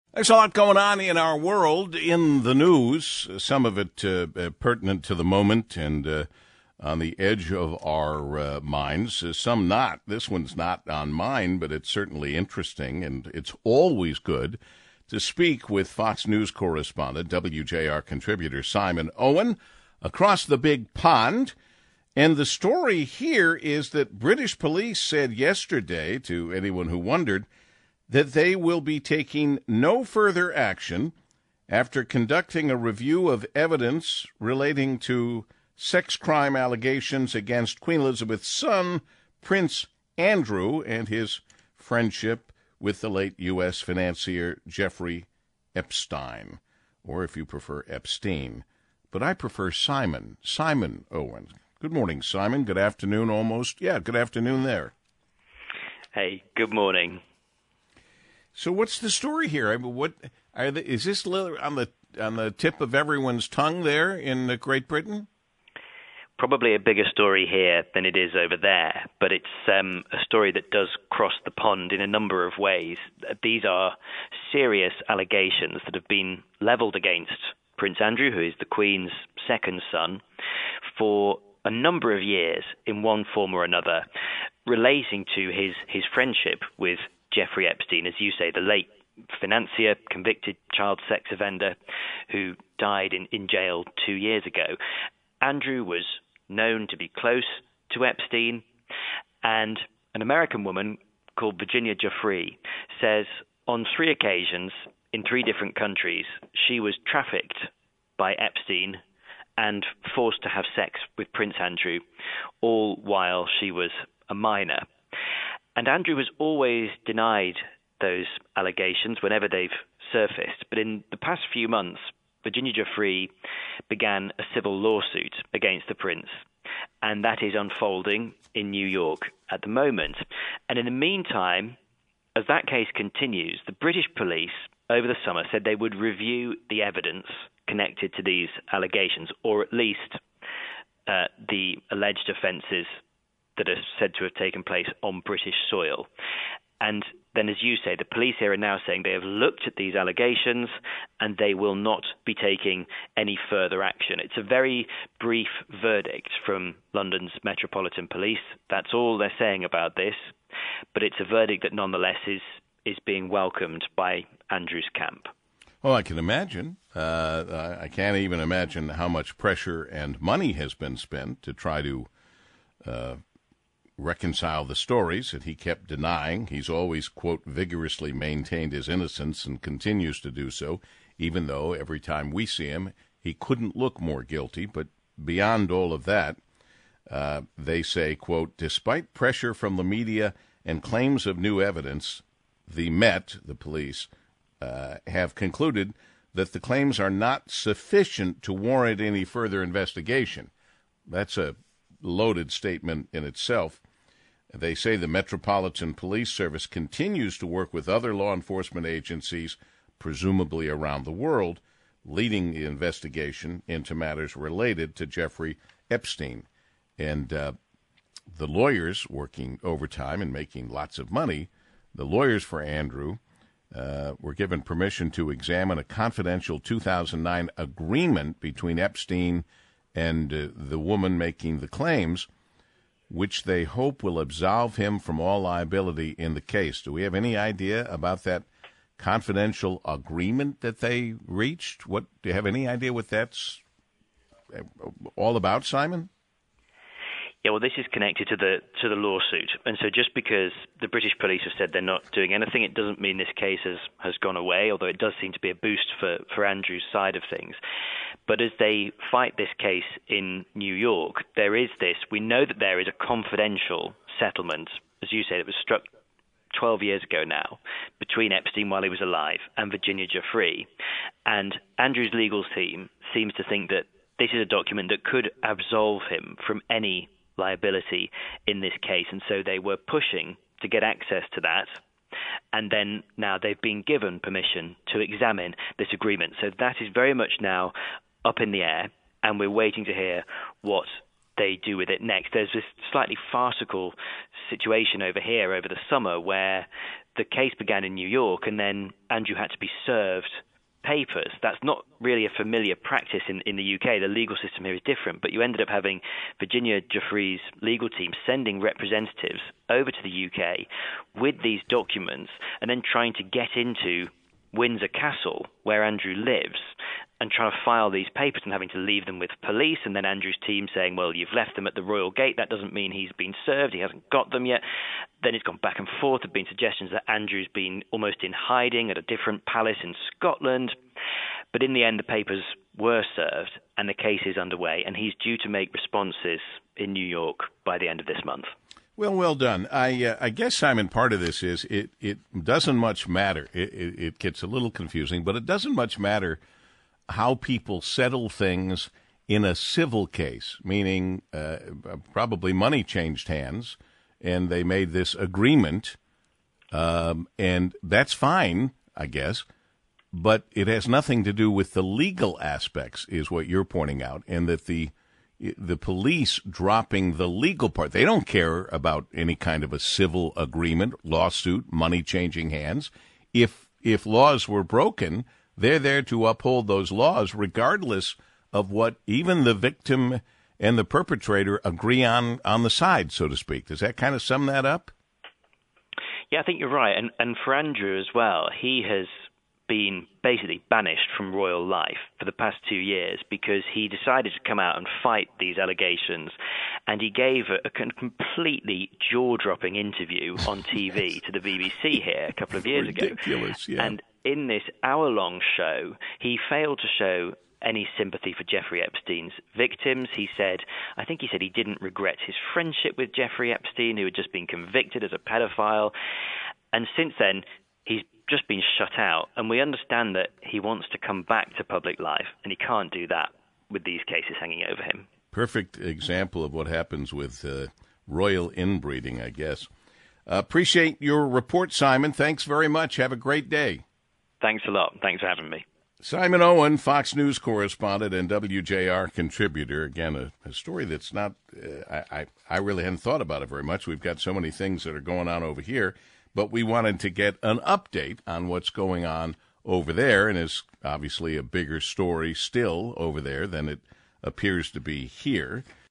There's a lot going on in our world, in the news, some of it pertinent to the moment and on the edge of our minds, some not. This one's not on mine, but it's certainly interesting, and it's always good to speak with Fox News correspondent, WJR contributor Simon Owen, across the big pond. And the story here is that British police said yesterday, to anyone who wondered, that they will be taking no further action after conducting a review of evidence relating to sex crime allegations against Queen Elizabeth's son, Prince Andrew, and his friendship with the late U.S. financier Jeffrey Epstein, or if you prefer, Epstein. But I prefer Simon Owen. Good morning, Simon. Good afternoon, almost. Yeah, good afternoon there. Hey, good morning. So what's the story here? I mean, is this on the tip of everyone's tongue there in Great Britain? Probably a bigger story here than it is over there, but it's a story that does cross the pond in a number of ways. These are serious allegations that have been leveled against Prince Andrew, who is the Queen's second son, for a number of years in one form or another, relating to his friendship with Jeffrey Epstein, as you say, the late financier, convicted child sex offender who died in jail 2 years ago. Andrew was known to be close to Epstein, and an American woman called Virginia Giuffre says on 3 occasions in 3 different countries she was trafficked by Epstein and forced to have sex with Prince Andrew, all while she was a minor. And Andrew has always denied those allegations whenever they've surfaced. But in the past few months, Virginia Giuffre began a civil lawsuit against the prince, and that is unfolding in New York at the moment. And in the meantime, as that case continues, the British police over the summer said they would review the evidence connected to these allegations, or at least the alleged offences that are said to have taken place on British soil. And then, as you say, the police here are now saying they have looked at these allegations and they will not be taking any further action. It's a very brief verdict from London's Metropolitan Police. That's all they're saying about this. But it's a verdict that nonetheless is being welcomed by Andrew's camp. Well, I can imagine. I can't even imagine how much pressure and money has been spent to try to reconcile the stories that he kept denying. He's always, quote, vigorously maintained his innocence and continues to do so, even though every time we see him, he couldn't look more guilty. But beyond all of that, they say, quote, despite pressure from the media and claims of new evidence, the Met, the police, have concluded that the claims are not sufficient to warrant any further investigation. That's a loaded statement in itself. They say the Metropolitan Police Service continues to work with other law enforcement agencies, presumably around the world, leading the investigation into matters related to Jeffrey Epstein. And the lawyers working overtime and making lots of money, the lawyers for Andrew, were given permission to examine a confidential 2009 agreement between Epstein and the woman making the claims, which they hope will absolve him from all liability in the case. Do we have any idea about that confidential agreement that they reached? Do you have any idea what that's all about, Simon? Yeah, well, this is connected to the lawsuit, and so just because the British police have said they're not doing anything, it doesn't mean this case has gone away. Although it does seem to be a boost for Andrew's side of things. But as they fight this case in New York, there is this. We know that there is a confidential settlement, as you said, it was struck 12 years ago now, between Epstein while he was alive and Virginia Giuffre, and Andrew's legal team seems to think that this is a document that could absolve him from any liability in this case, and so they were pushing to get access to that, and then now they've been given permission to examine this agreement. So that is very much now up in the air, and we're waiting to hear what they do with it next. There's this slightly farcical situation over here over the summer where the case began in New York, and then Andrew had to be served papers. That's not really a familiar practice in the UK. The legal system here is different, but you ended up having Virginia Giuffre's legal team sending representatives over to the UK with these documents and then trying to get into Windsor Castle, where Andrew lives, and trying to file these papers and having to leave them with police, and then Andrew's team saying, well, you've left them at the Royal Gate, that doesn't mean he's been served, he hasn't got them yet. Then it's gone back and forth. There have been suggestions that Andrew's been almost in hiding at a different palace in Scotland. But in the end, the papers were served, and the case is underway, and he's due to make responses in New York by the end of this month. Well done. I guess, Simon, part of this is it doesn't much matter. It gets a little confusing, but it doesn't much matter how people settle things in a civil case, meaning probably money changed hands, and they made this agreement, and that's fine, I guess, but it has nothing to do with the legal aspects, is what you're pointing out, and that the police dropping the legal part. They don't care about any kind of a civil agreement, lawsuit, money changing hands. If laws were broken, they're there to uphold those laws regardless of what even the victim and the perpetrator agree on the side, so to speak. Does that kind of sum that up? Yeah, I think you're right. And for Andrew as well, he has been basically banished from royal life for the past 2 years because he decided to come out and fight these allegations, and he gave a completely jaw-dropping interview on TV to the BBC here a couple of years ago. Ridiculous, yeah. And in this hour-long show, he failed to show any sympathy for Jeffrey Epstein's victims. He said he didn't regret his friendship with Jeffrey Epstein, who had just been convicted as a pedophile. And since then, he's just been shut out. And we understand that he wants to come back to public life, and he can't do that with these cases hanging over him. Perfect example of what happens with royal inbreeding, I guess. Appreciate your report, Simon. Thanks very much. Have a great day. Thanks a lot. Thanks for having me. Simon Owen, Fox News correspondent and WJR contributor. Again, a story that's not, I really hadn't thought about it very much. We've got so many things that are going on over here, but we wanted to get an update on what's going on over there, and it's obviously a bigger story still over there than it appears to be here.